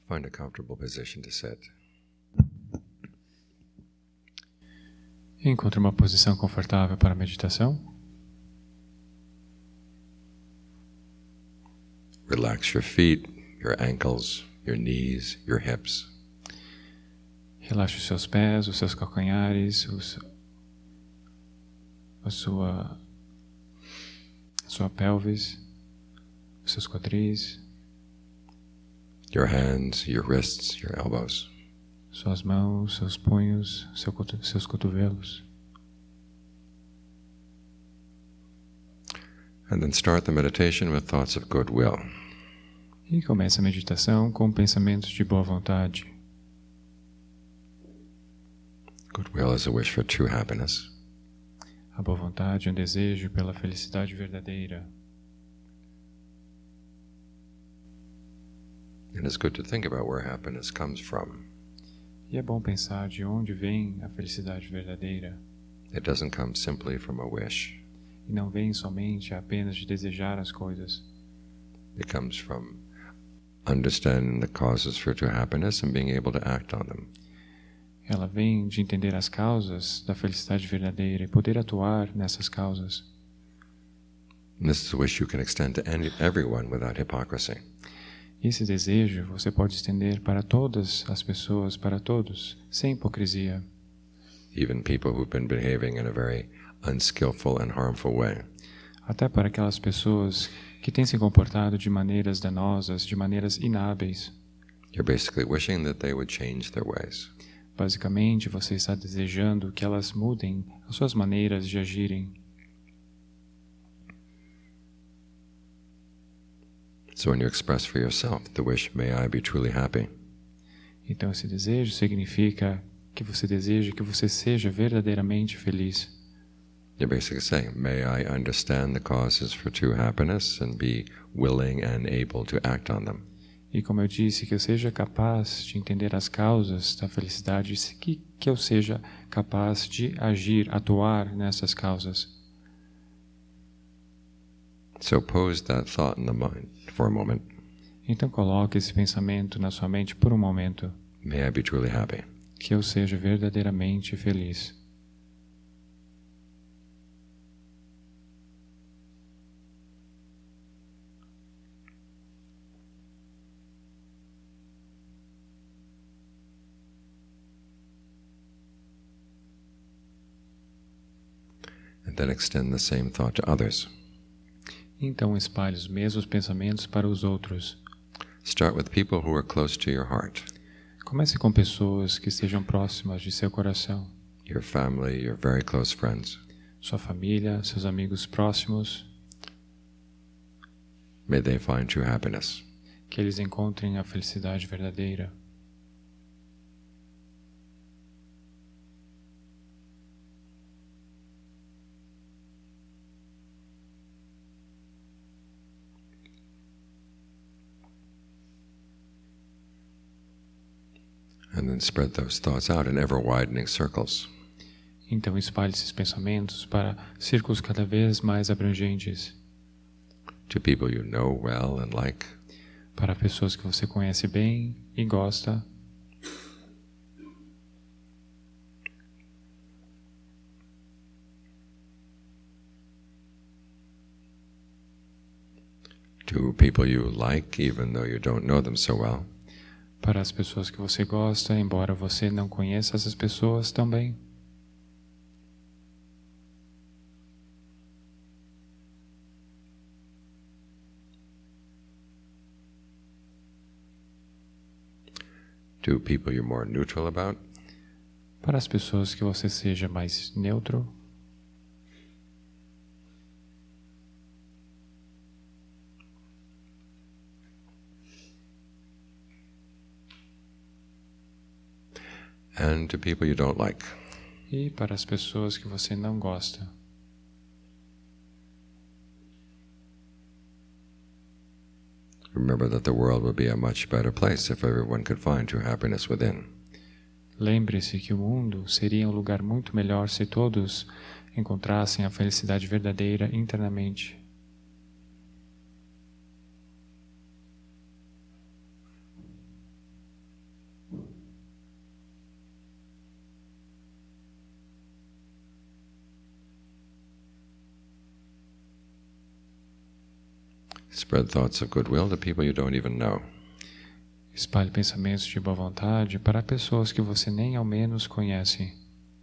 Find a comfortable position to sit. Encontre uma posição confortável para a meditação. Relax your feet, your ankles, your knees, your hips. Relaxe os seus pés, os seus calcanhares, a sua pelvis, os seus quadris, Your hands, your wrists, your elbows. suas mãos, seus punhos, seus cotovelos. And then start the meditation with thoughts of goodwill. E comece a meditação com pensamentos de boa vontade. Goodwill is a wish for true happiness. A boa vontade é um desejo pela felicidade verdadeira. It is good to think about where happiness comes from. E é bom pensar de onde vem a felicidade verdadeira. It doesn't come simply from a wish. E não vem somente apenas de desejar as coisas. It comes from understanding the causes for true happiness and being able to act on them. Ela vem de entender as causas da felicidade verdadeira e poder atuar nessas causas. And this is a wish you can extend to everyone without hypocrisy. Esse desejo você pode estender para todas as pessoas, para todos, sem hipocrisia. Even people who've been behaving in a very unskillful and harmful way. Até para aquelas pessoas que têm se comportado de maneiras danosas, de maneiras inábeis. You're basically wishing that they would change their ways. Basicamente, você está desejando que elas mudem as suas maneiras de agirem. So when you express for yourself the wish, may I be truly happy, Então, esse desejo significa que você deseja que você seja verdadeiramente feliz. you're basically saying, may I understand the causes for true happiness and be willing and able to act on them. E como eu disse, que eu seja capaz de entender as causas da felicidade, que eu seja capaz de agir, atuar nessas causas. So pose that thought in the mind for a moment. Então coloque esse pensamento na sua mente por um momento. May I be truly happy. Que eu seja verdadeiramente feliz. And then extend the same thought to others. Então espalhe os mesmos pensamentos para os outros. Start with people who are close to your heart. Comece com pessoas que estejam próximas de seu coração. Your family, your very close friends. Sua família, seus amigos próximos. May they find true happiness. Que eles encontrem a felicidade verdadeira. And then spread those thoughts out in ever-widening circles. Então espalhe esses pensamentos para círculos cada vez mais abrangentes. To people you know well and like. Para pessoas que você conhece bem e gosta. To people you like, even though you don't know them so well. Para as pessoas que você gosta, embora você não conheça essas pessoas também. To people you're more neutral about. Para as pessoas que você seja mais neutro. And to people you don't like. E para as pessoas que você não gosta. Remember that the world would be a much better place if everyone could find true happiness within. Lembre-se que o mundo seria um lugar muito melhor se todos encontrassem a felicidade verdadeira internamente. Spread thoughts of goodwill to people you don't even know. Espalhe pensamentos de boa vontade para pessoas que você nem ao menos conhece.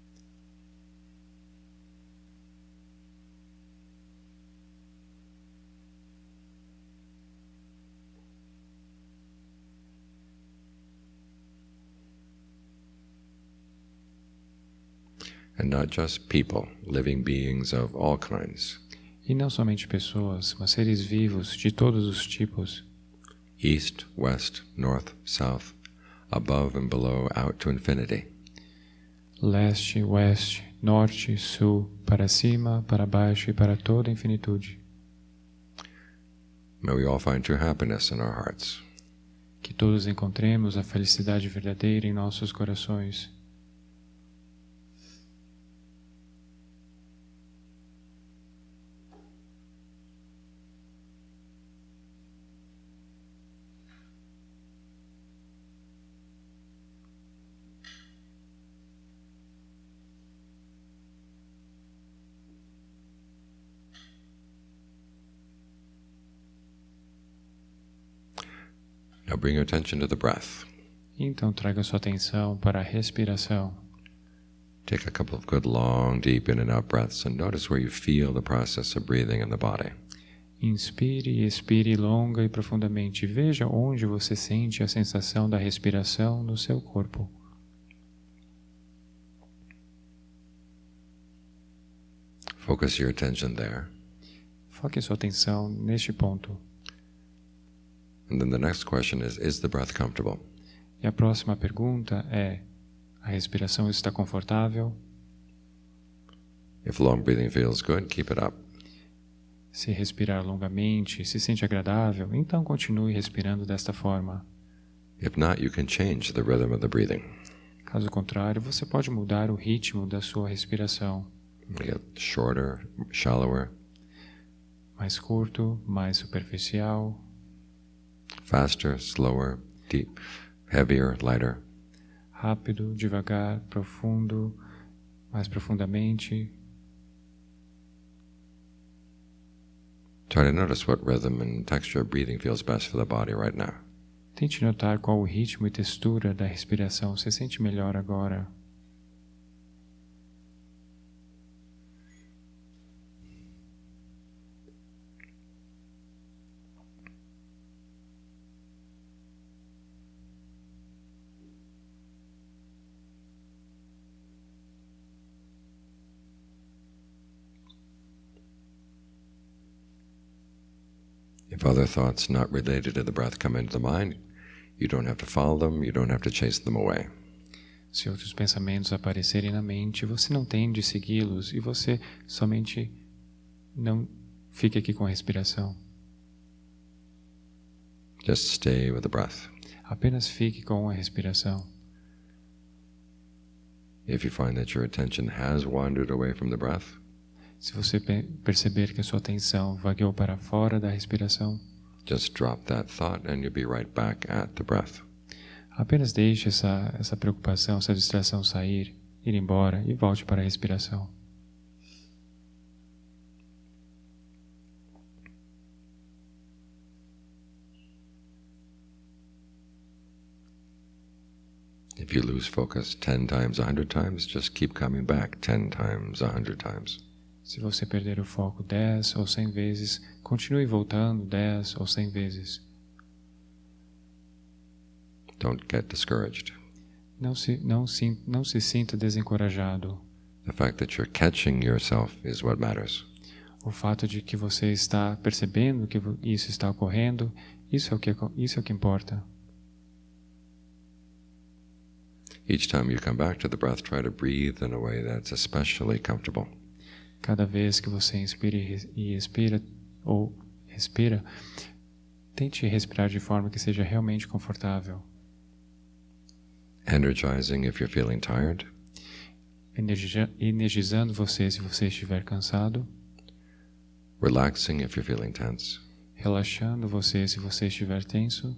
And not just people, living beings of all kinds. E não somente pessoas, mas seres vivos de todos os tipos. East, west, north, south, above and below, out to infinity. Leste, oeste, norte, sul, para cima, para baixo e para toda a infinitude. May we all find true happiness in our hearts. Que todos encontremos a felicidade verdadeira em nossos corações. Now bring your attention to the breath. Então traga sua atenção para a respiração. Take a couple of good long, deep in and out breaths and notice where you feel the process of breathing in the body. Inspire e expire longa e profundamente. Veja onde você sente a sensação da respiração no seu corpo. Focus your attention there. Foque sua atenção neste ponto. And then the next question is the breath comfortable? E a próxima pergunta é: a respiração está confortável? If long breathing feels good, keep it up. Se respirar longamente se sente agradável, então continue respirando desta forma. If not, you can change the rhythm of the breathing. Caso contrário, você pode mudar o ritmo da sua respiração. Get shorter, shallower, Mais curto, mais superficial, faster, slower, deep, heavier, lighter. rápido, devagar, profundo, mais profundamente. Try to notice what rhythm and texture of breathing feels best for the body right now. Tente notar qual o ritmo e textura da respiração você sente melhor agora. If other thoughts not related to the breath come into the mind, you don't have to follow them, you don't have to chase them away. Se outros pensamentos aparecerem na mente, você não tem de segui-los e você somente não fique aqui com a respiração. Just stay with the breath. Apenas fique com a respiração. If you find that your attention has wandered away from the breath, Se você perceber que a sua atenção vagueou para fora da respiração, just drop that thought and you'll be right back at the breath. apenas deixe essa preocupação, essa distração sair, ir embora e volte para a respiração. If you lose focus 10 times, 100 times, just keep coming back 10 times, 100 times. Se você perder o foco 10 ou 100 vezes, continue voltando 10 ou 100 vezes. Don't get discouraged. Não se sinta desencorajado. The fact that you're catching yourself is what matters. O fato de que você está percebendo que isso está ocorrendo, isso é o que importa. Each time you come back to the breath, try to breathe in a way that's especially comfortable. Cada vez que você inspira e expira, ou respira, tente respirar de forma que seja realmente confortável. Energizing if you're feeling tired. Energizando você se você estiver cansado. Relaxing if you're feeling tense. Relaxando você se você estiver tenso.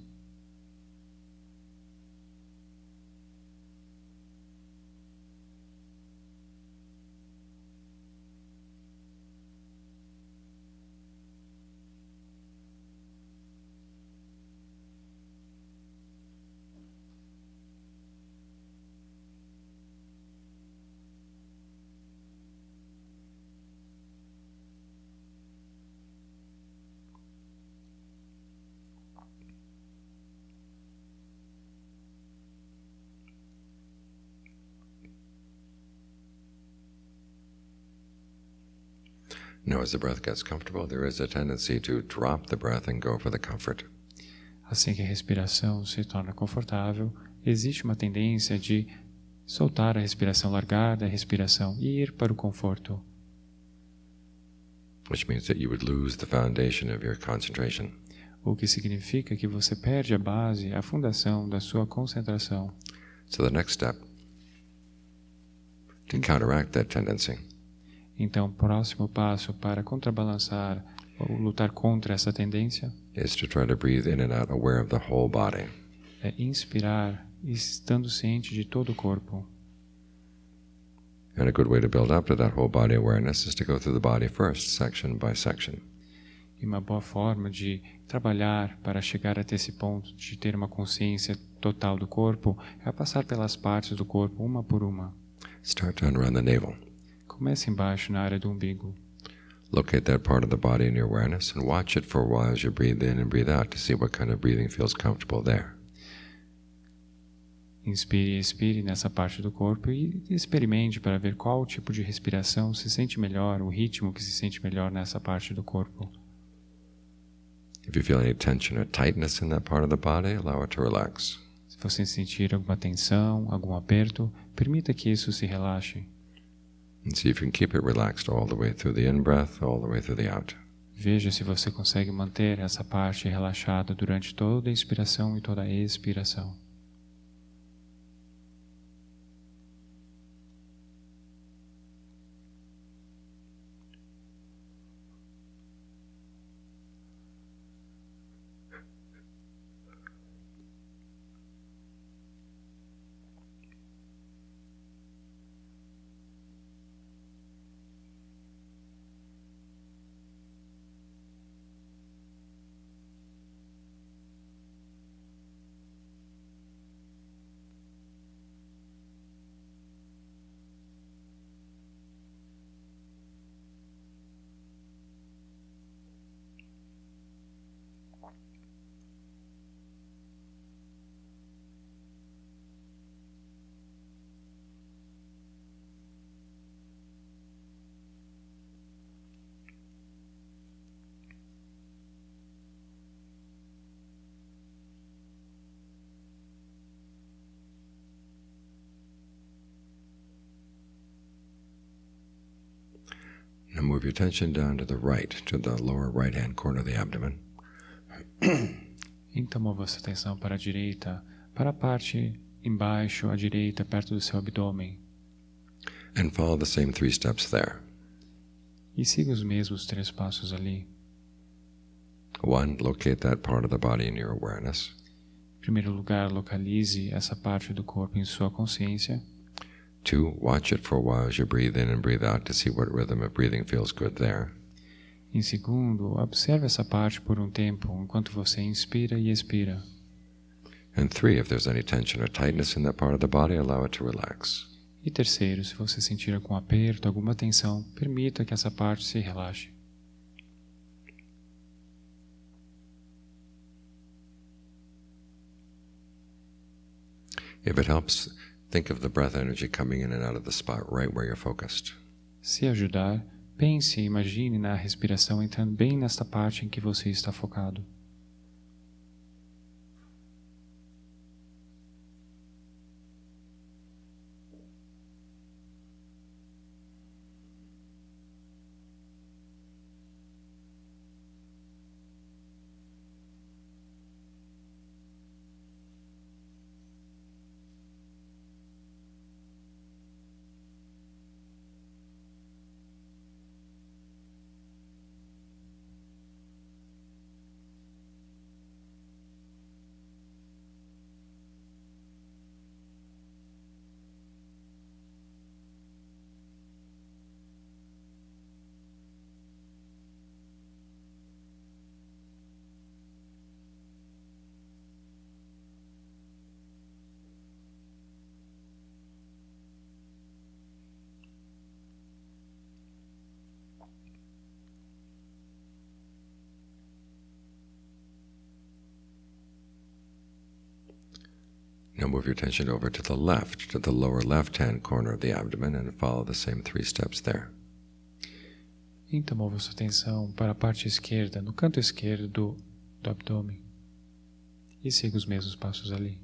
Now, as the breath gets comfortable, there is a tendency to drop the breath and go for the comfort. Assim que a respiração se torna confortável, existe uma tendência de soltar a respiração, largar da respiração e ir para o conforto. Which means that you would lose the foundation of your concentration. O que significa que você perde a base, a fundação da sua concentração. So the next step, to counteract that tendency, Então, o próximo passo para contrabalançar ou lutar contra essa tendência is to try to breathe in and out aware of the whole body. é inspirar, estando ciente de todo o corpo. And a good way to build up to that whole body awareness is to go through the body first, section by section. E uma boa forma de trabalhar para chegar até esse ponto de ter uma consciência total do corpo é passar pelas partes do corpo uma por uma. Start to unrun the navel. Comece embaixo na área do umbigo. Locate that part of the body in your awareness and watch it for a while as you breathe in and breathe out to see what kind of breathing feels comfortable there. Inspire e expire nessa parte do corpo e experimente para ver qual tipo de respiração se sente melhor, o ritmo que se sente melhor nessa parte do corpo. If you feel any tension or tightness in that part of the body, allow it to relax. Se você sentir alguma tensão, algum aperto, permita que isso se relaxe. And see if you can keep it relaxed all the way through the in-breath, all the way through the out. Veja se você consegue manter essa parte relaxada durante toda a inspiração e toda a expiração. Now move your attention down to the right, to the lower right-hand corner of the abdomen. Então mova sua atenção para a direita, para a parte embaixo, à direita, perto do seu abdômen. And follow the same 3 steps there. E siga os mesmos 3 passos ali. 1, locate that part of the body in your awareness. Em primeiro lugar, localize essa parte do corpo em sua consciência. 2, watch it for a while as you breathe in and breathe out to see what rhythm of breathing feels good there. Em segundo, observe essa parte por um tempo, enquanto você inspira e expira. And 3, if there's any tension or tightness in that part of the body, allow it to relax. E terceiro, se você sentir algum aperto, alguma tensão, permita que essa parte se relaxe. If it helps, think of the breath energy coming in and out of the spot right where you're focused. Se ajudar, pense e imagine na respiração entrando bem nesta parte em que você está focado. Now move your attention over to the left, to the lower left-hand corner of the abdomen, and follow the same 3 steps there. Então mova sua atenção para a parte esquerda, no canto esquerdo do abdômen, e siga os mesmos passos ali.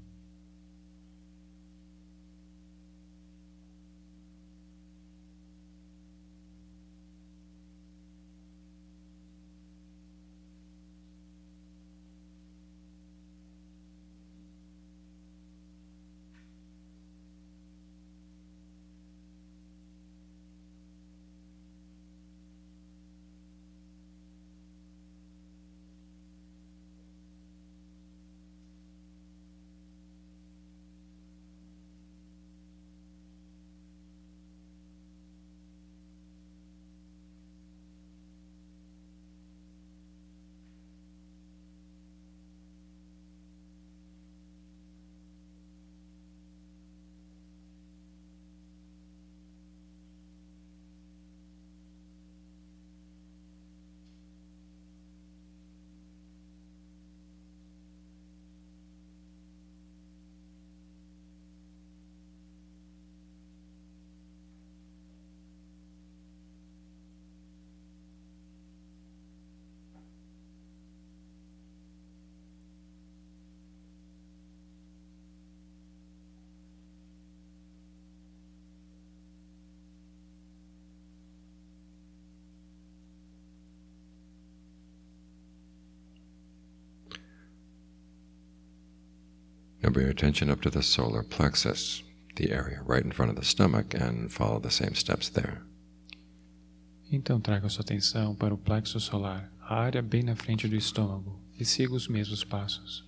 Now bring your attention up to the solar plexus, the area right in front of the stomach, and follow the same steps there. Então traga sua atenção para o plexo solar, a área bem na frente do estômago, e siga os mesmos passos.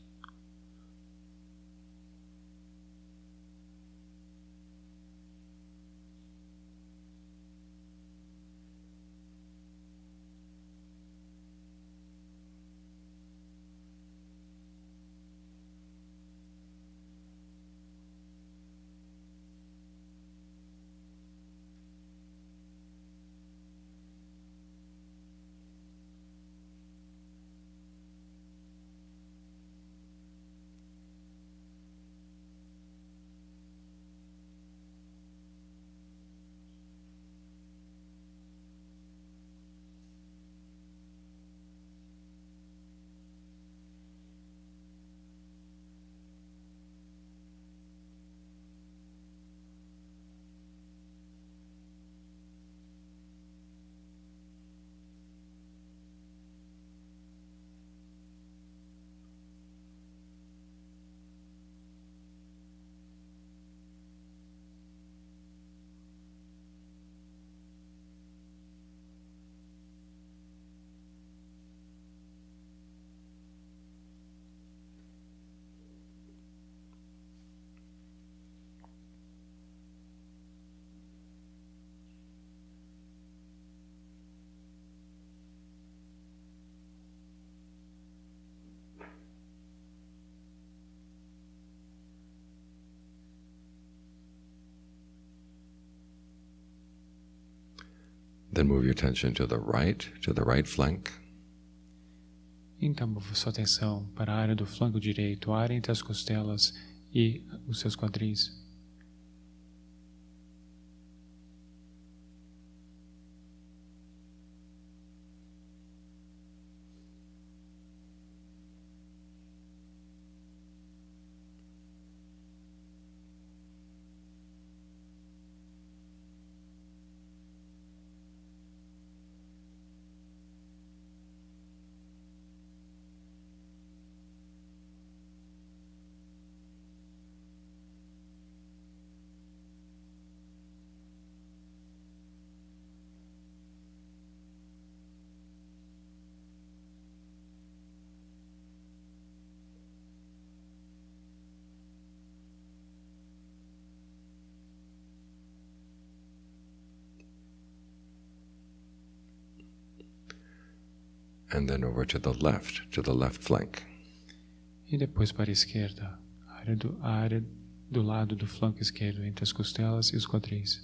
Then move your attention to the right flank. Então mova sua atenção para a área do flanco direito, a área entre as costelas e os seus quadris. And then over to the left flank. E depois para a esquerda, a área do lado do flanco esquerdo, entre as costelas e os quadris.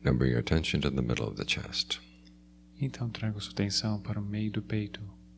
Now bring your attention to the middle of the chest. Então traga sua atenção para o meio do peito.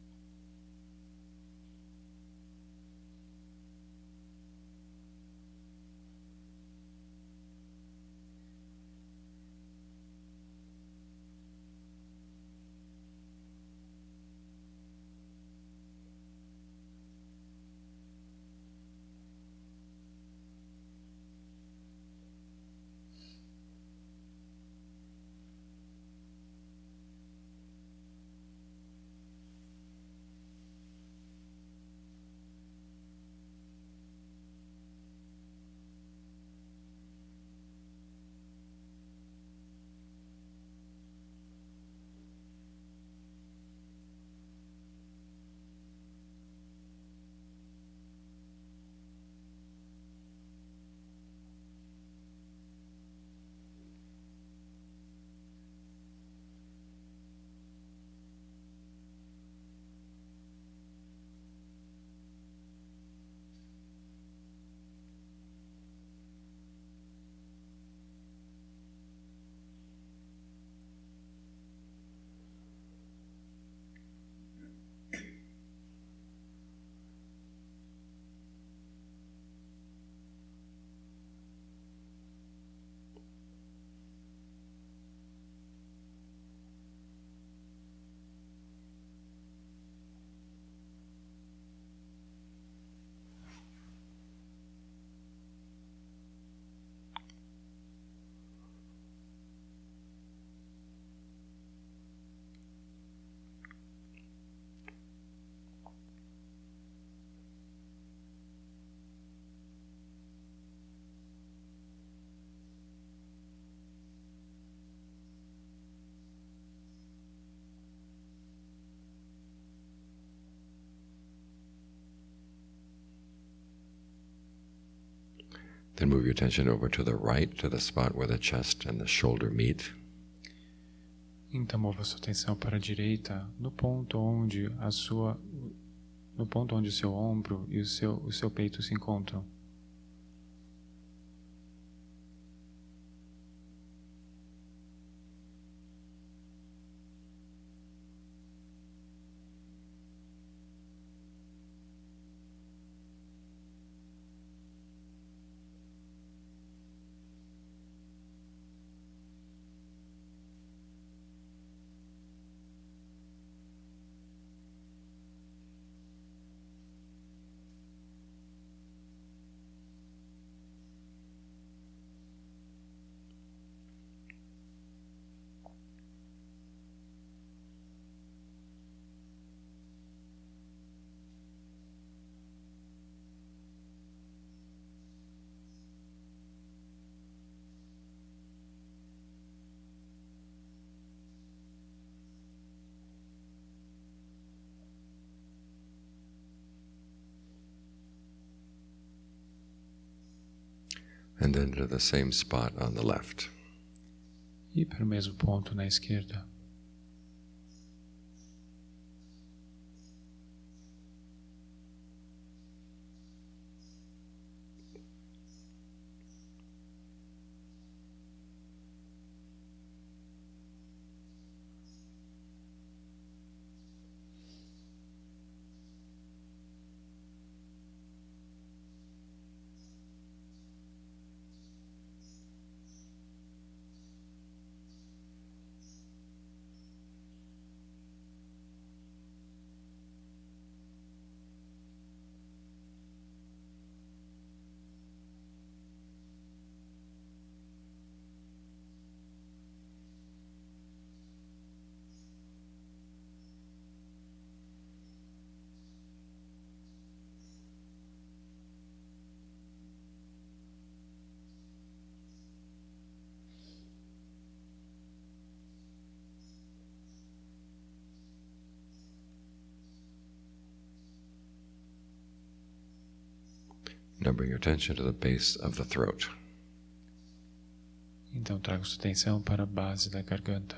Then move your attention over to the right, to the spot where the chest and the shoulder meet. Então mova sua atenção para a direita, no ponto onde o seu ombro e o seu peito se encontram. And then to the same spot on the left. E para o mesmo ponto na esquerda. Now bring your attention to the base of the throat. Então traga sua atenção para a base da garganta.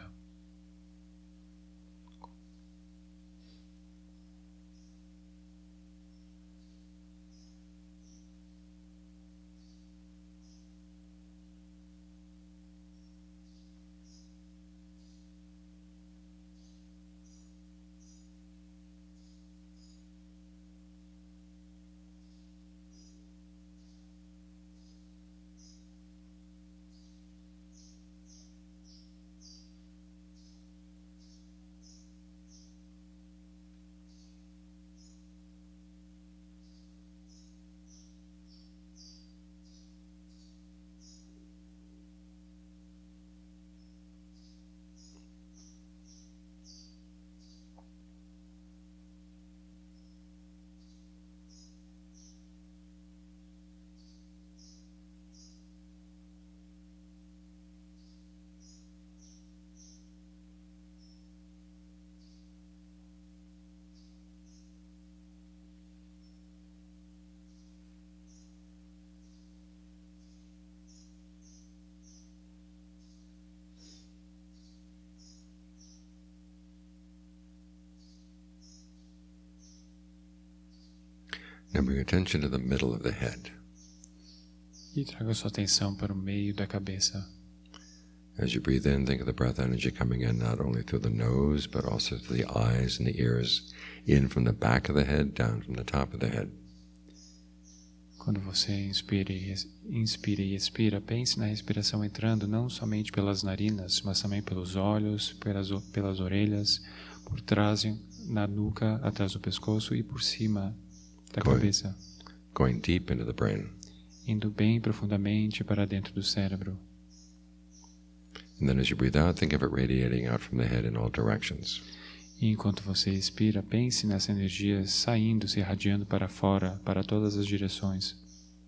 Now bring attention to the middle of the head. E traga sua atenção para o meio da cabeça. As you breathe in, think of the breath energy coming in not only through the nose, but also through the eyes and the ears, in from the back of the head, down from the top of the head. Quando você inspira e expira, pense na respiração entrando não somente pelas narinas, mas também pelos olhos, pelas orelhas, por trás, na nuca, atrás do pescoço e por cima da cabeça. Going deep into the brain. Indo bem profundamente para dentro do cérebro. And then as you breathe out, think of it radiating out from the head in all directions. E enquanto você expira, pense nessa energia saindo, se irradiando para fora, para todas as direções.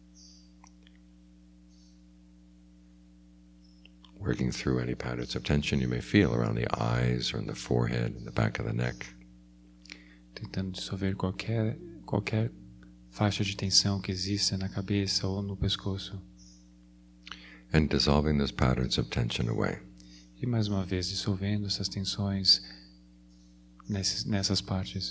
Working through any patterns of tension you may feel around the eyes or in the forehead and the back of the neck. Tentando dissolver qualquer faixa de tensão que exista na cabeça ou no pescoço. And dissolving those patterns of tension away. E mais uma vez dissolvendo essas tensões nessas partes.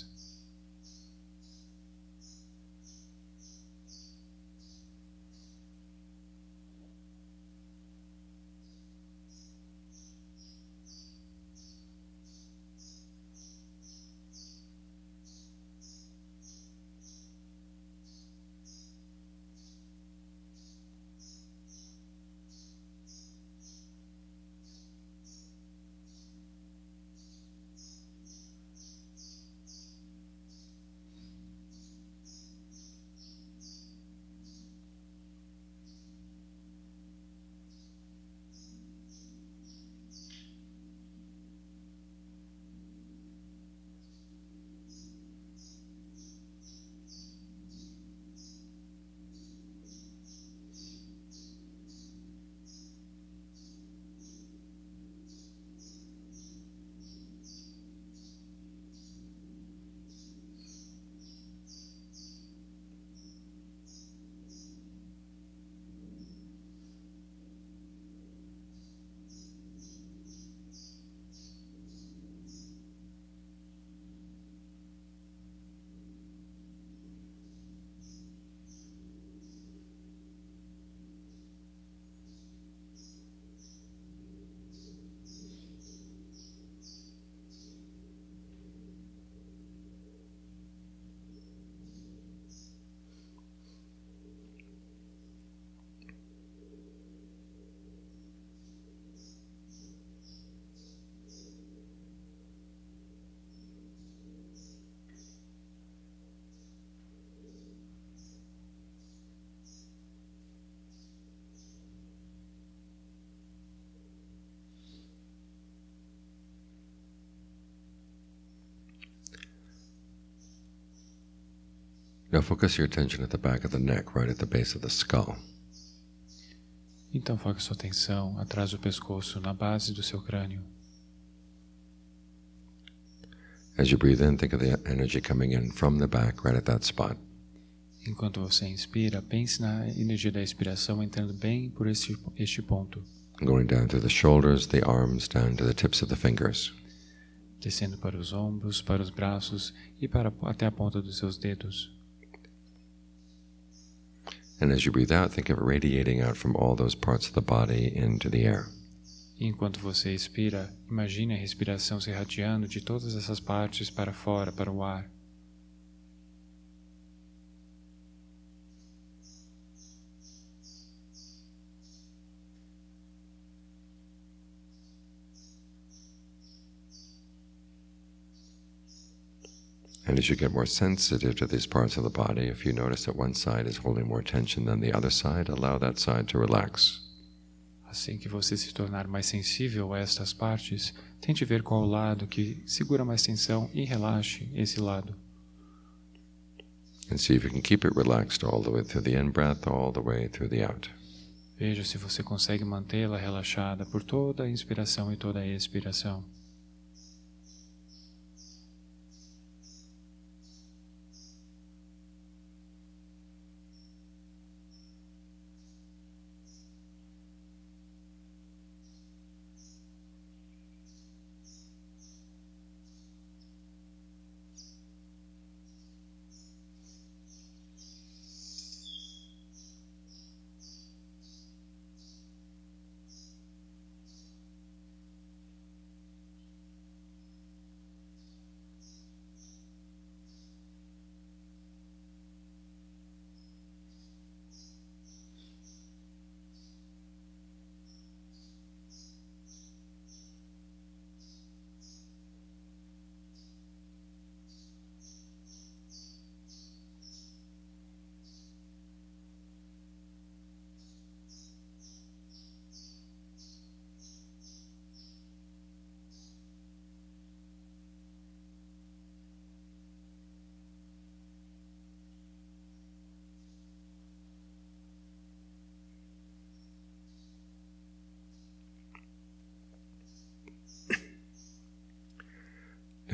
Now focus your attention at the back of the neck, right at the base of the skull. Então foque sua atenção atrás do pescoço, na base do seu crânio. As you breathe in, think of the energy coming in from the back, right at that spot. Enquanto você inspira, pense na energia da expiração entrando bem por este ponto. Going down through the shoulders, the arms, down to the tips of the fingers. Descendo para os ombros, para os braços e até a ponta dos seus dedos. And as you breathe out, think of it radiating out from all those parts of the body into the air. E enquanto você expira, imagine a respiração se irradiando de todas essas partes para fora, para o ar. And as you get more sensitive to these parts of the body, if you notice that one side is holding more tension than the other side, allow that side to relax. Assim que você se tornar mais sensível a estas partes, tente ver qual lado que segura mais tensão e relaxe esse lado. And see if you can keep it relaxed all the way through the in-breath, all the way through the out. Veja se você consegue mantê-la relaxada por toda a inspiração e toda a expiração.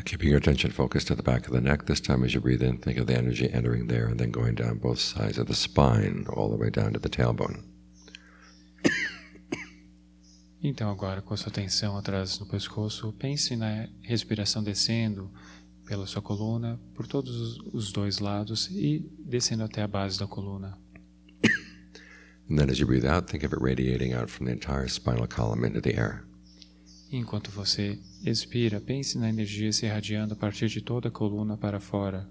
Keeping your attention focused at the back of the neck. This time as you breathe in, think of the energy entering there and then going down both sides of the spine, all the way down to the tailbone. Então agora, com a sua atenção atrás no pescoço, pense na respiração descendo pela sua coluna, por todos os dois lados e descendo até a base da coluna. And then as you breathe out, think of it radiating out from the entire spinal column into the air. Enquanto você expira, pense na energia se irradiando a partir de toda a coluna para fora.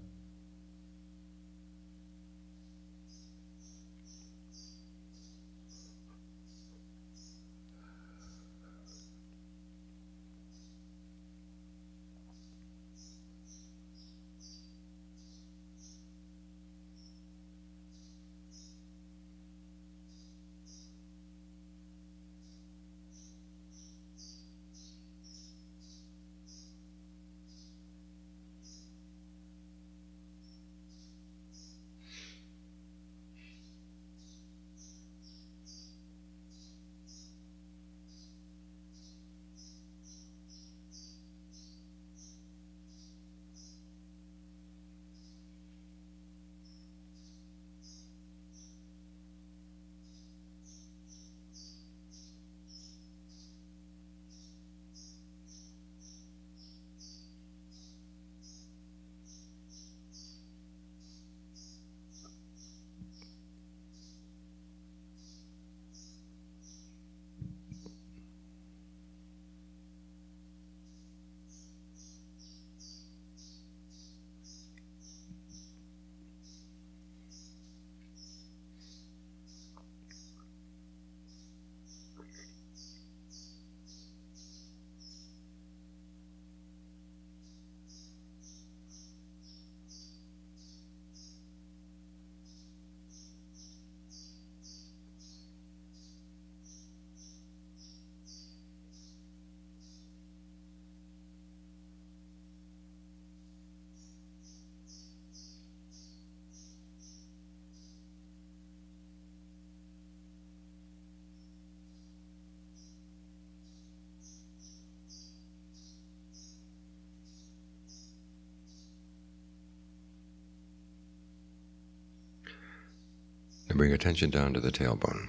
And bring attention down to the tailbone.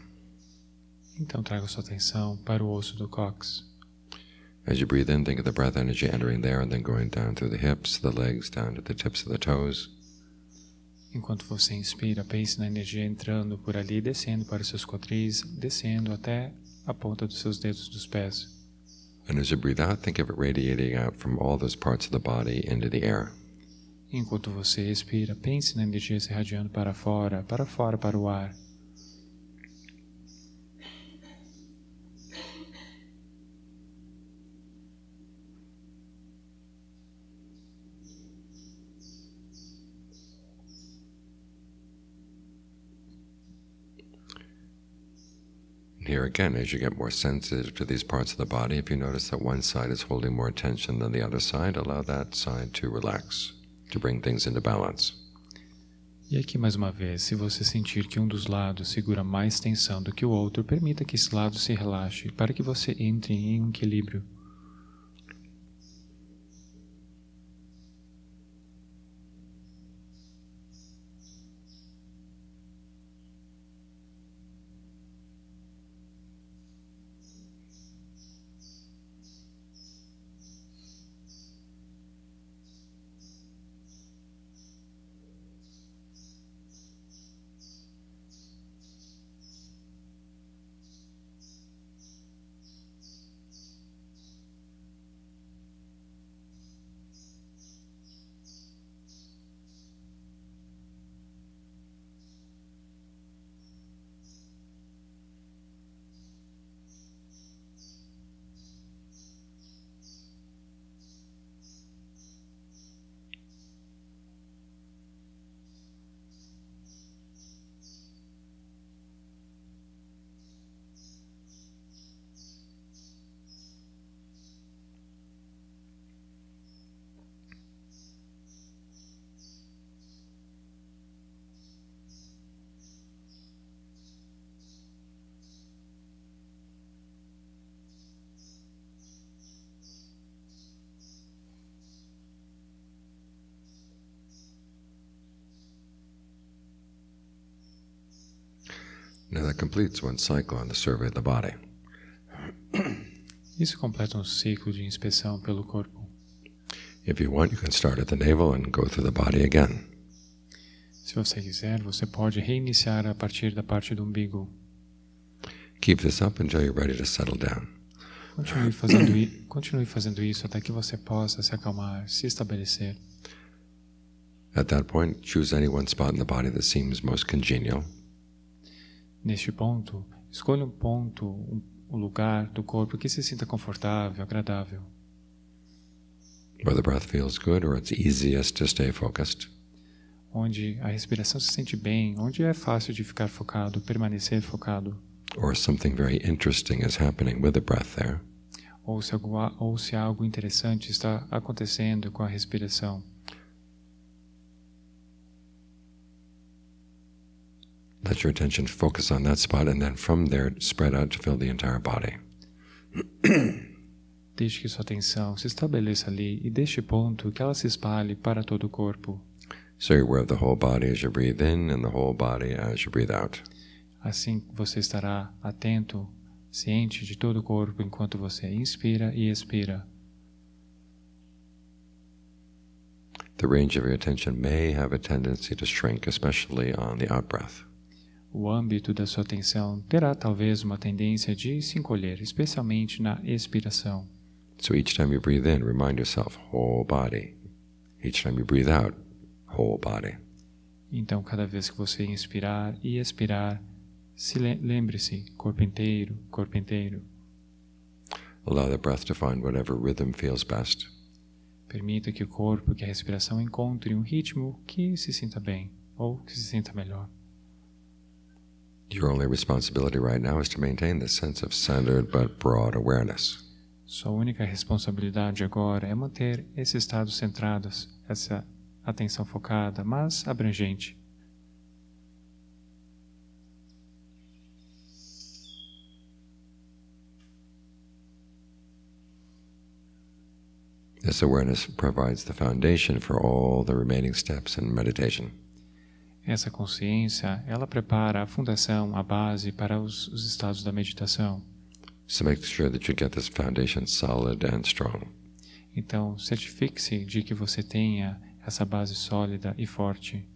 Então traga sua atenção para o osso do cóccix. As you breathe in, think of the breath energy entering there and then going down through the hips, the legs, down to the tips of the toes. Enquanto você inspira, pense na energia entrando por ali, descendo para os seus quadris, descendo até a ponta dos seus dedos dos pés. And as you breathe out, think of it radiating out from all those parts of the body into the air. Enquanto você expira, pense na energia se irradiando para fora, para o ar. And here again, as you get more sensitive to these parts of the body, if you notice that one side is holding more tension than the other side, allow that side to relax, to bring things into balance. E aqui mais uma vez, se você sentir que um dos lados segura mais tensão do que o outro, permita que esse lado se relaxe para que você entre em um equilíbrio. Now that completes one cycle on the survey of the body. Isso completa um ciclo de inspeção pelo corpo. If you want, you can start at the navel and go through the body again. Se você quiser, você pode reiniciar a partir da parte do umbigo. Keep this up until you're ready to settle down. Continue fazendo isso até que você possa se acalmar, se estabelecer. At that point, choose any one spot in the body that seems most congenial. Neste ponto, escolha um ponto, um lugar do corpo que se sinta confortável, agradável. Where the breath feels good or it's easiest to stay focused. Onde a respiração se sente bem, onde é fácil de ficar focado, permanecer focado. Or something very interesting is happening with the breath there. Ou se algo interessante está acontecendo com a respiração. Let your attention focus on that spot and then from there spread out to fill the entire body. Deixe que sua atenção se estabeleça ali e deste ponto que ela se espalhe para todo o corpo. So you're aware of the whole body as you breathe in and the whole body as you breathe out. Assim você estará atento, ciente de todo o corpo enquanto você inspira e expira. The range of your attention may have a tendency to shrink, especially on the out-breath. O âmbito da sua atenção terá talvez uma tendência de se encolher, especialmente na expiração. So each time you breathe in, remind yourself, whole body. Each time you breathe out, whole body. Então, cada vez que você inspirar e expirar, lembre-se, corpo inteiro, corpo inteiro. Allow the breath to find whatever rhythm feels best. Permita que o corpo, que a respiração encontre um ritmo que se sinta bem, ou que se sinta melhor. Your only responsibility right now is to maintain this sense of centered but broad awareness. Sua única responsabilidade agora é manter esse estado centrado, essa atenção focada, mas abrangente. This awareness provides the foundation for all the remaining steps in meditation. Essa consciência, ela prepara a fundação, a base para os estados da meditação. So make sure that you get this foundation solid and strong. Então, certifique-se de que você tenha essa base sólida e forte.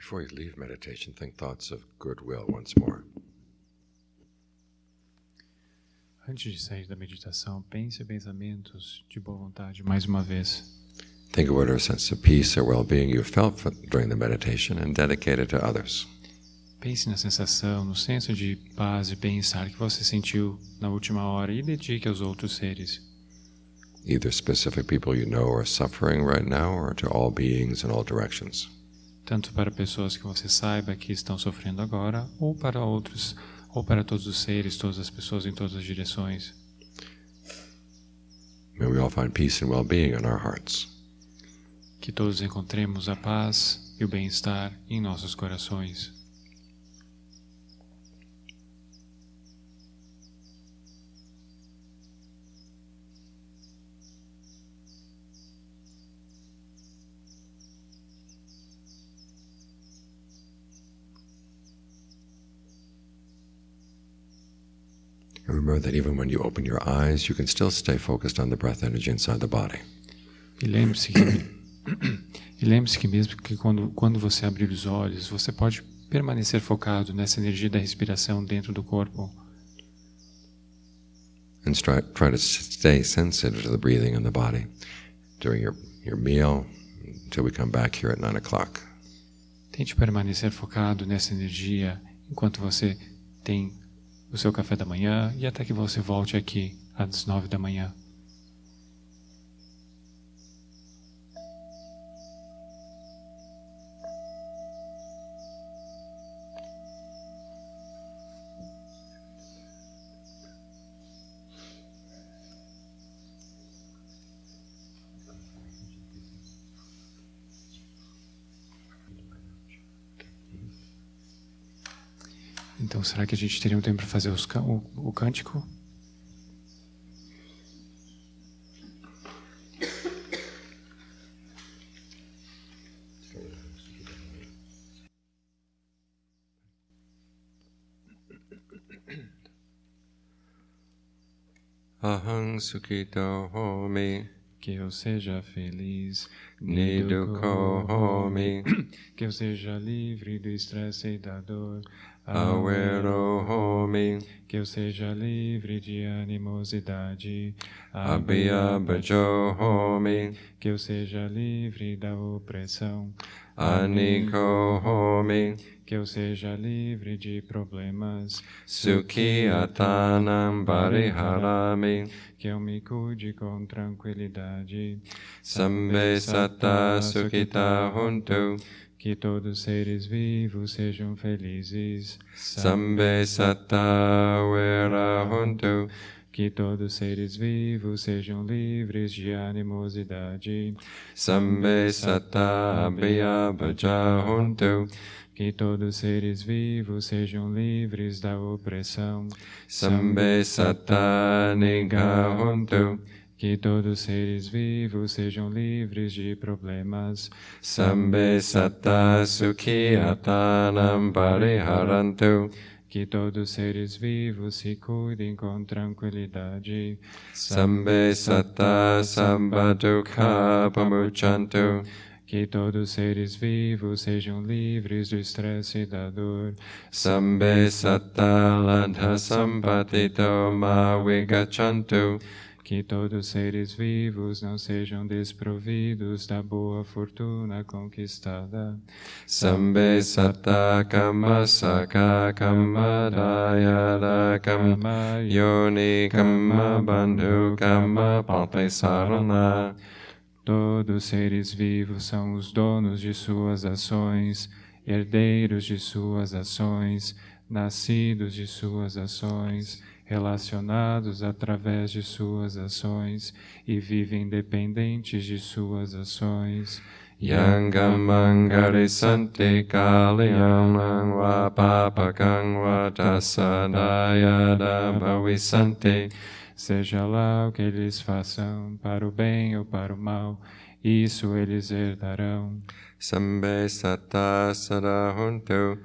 Before you leave meditation, think thoughts of goodwill once more. Antes de sair da meditação, pense em pensamentos de boa vontade mais uma vez. Think of whatever sense of peace or well-being you felt during the meditation and dedicate it to others. Pense na sensação, no senso de paz e bem-estar que você sentiu na última hora e dedique aos outros seres. Either specific people you know are suffering right now or to all beings in all directions. Tanto para pessoas que você saiba que estão sofrendo agora, ou para outros, ou para todos os seres, todas as pessoas em todas as direções. May we all find peace and well-being in our hearts. Que todos encontremos a paz e o bem-estar em nossos corações. And remember that even when you open your eyes, you can still stay focused on the breath energy inside the body. E lembre-se que mesmo que quando você abrir os olhos, você pode permanecer focado nessa energia da respiração dentro do corpo. And try to stay sensitive to the breathing in the body during your meal until we come back here at 9 o'clock. Tente permanecer focado nessa energia enquanto você tem o seu café da manhã e até que você volte aqui às 9 da manhã. Então, será que a gente teria um tempo para fazer o cântico? Aham sukhito homi, Que eu seja feliz, nidukkho homi, que eu seja livre do estresse e da dor, awero homi, que eu seja livre de animosidade, abhyabhajo homi, que eu seja livre da opressão, anikko homi, que eu seja livre de problemas, sukhi atanam pariharami, que eu me cuide com tranquilidade, sambe satta sukhita hontu, que todos os seres vivos sejam felizes, sambe satta vera hontu, que todos os seres vivos sejam livres de animosidade, sambe satta abhyabhaja hontu, que todos os seres vivos sejam livres da opressão, sambe satta nigha hontu, que todos os seres vivos sejam livres de problemas, sambe satta sukhi atanam pariharantu, que todos os seres vivos se cuidem com tranquilidade, sambe satta sambadukha pamuchantu, que todos os seres vivos sejam livres do estresse e da dor, sambe satta ladha sampatito ma vigachantu, que todos os seres vivos não sejam desprovidos da boa fortuna conquistada, sambe satta kamma saka kamma dayada kamma yoni kamma bandhu kamma patisarana. Todos os seres vivos são os donos de suas ações, herdeiros de suas ações, nascidos de suas ações, relacionados através de suas ações e vivem dependentes de suas ações. Yangamangari santi kalyam va papakang va tasadayada bhavisanti. Seja lá o que eles façam, para o bem ou para o mal, isso eles herdarão. Sambe satta sadahuntu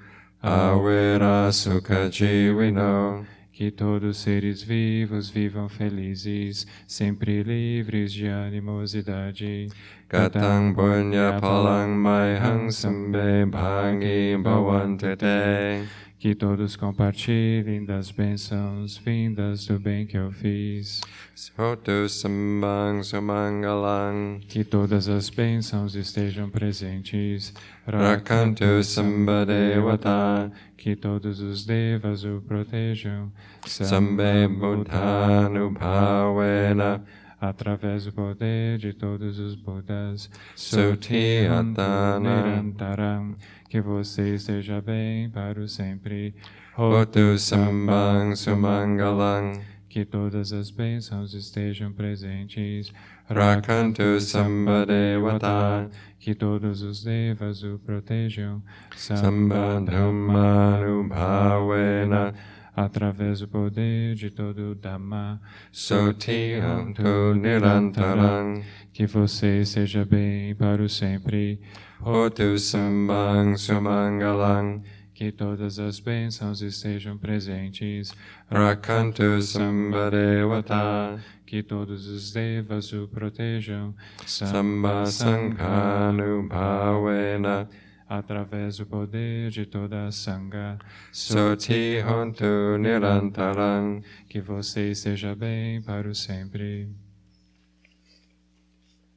avera sukha jivino. Que todos os seres vivos vivam felizes, sempre livres de animosidade. Gatang punya palang maihang sambe bhangi bhavantu te. Que todos compartilhem das bênçãos vindas do bem que eu fiz. Sotu sambang sumangalang. Que todas as bênçãos estejam presentes. Rakantu sambadevata. Que todos os devas o protejam. Sambe buddhanubhavena. Através do poder de todos os Budas. Suti atana. Nirantaram. Que você esteja bem para o sempre. Hotu sambang sumangalang. Que todas as bênçãos estejam presentes. Rakantu sambadevata. Que todos os devas o protejam. Sambadhammanubhavena. Através do poder de todo o Dhamma. Suti antu nirantaram. Que você esteja bem para o sempre. Hotu sambang sumangalang. Que todas as bênçãos estejam presentes. Rakantu sambadevata. Que todos os devas o protejam. Sambasanghanubhavena. Através do poder de toda a Sangha. Suti hontu nirantaram. Que você esteja bem para o sempre.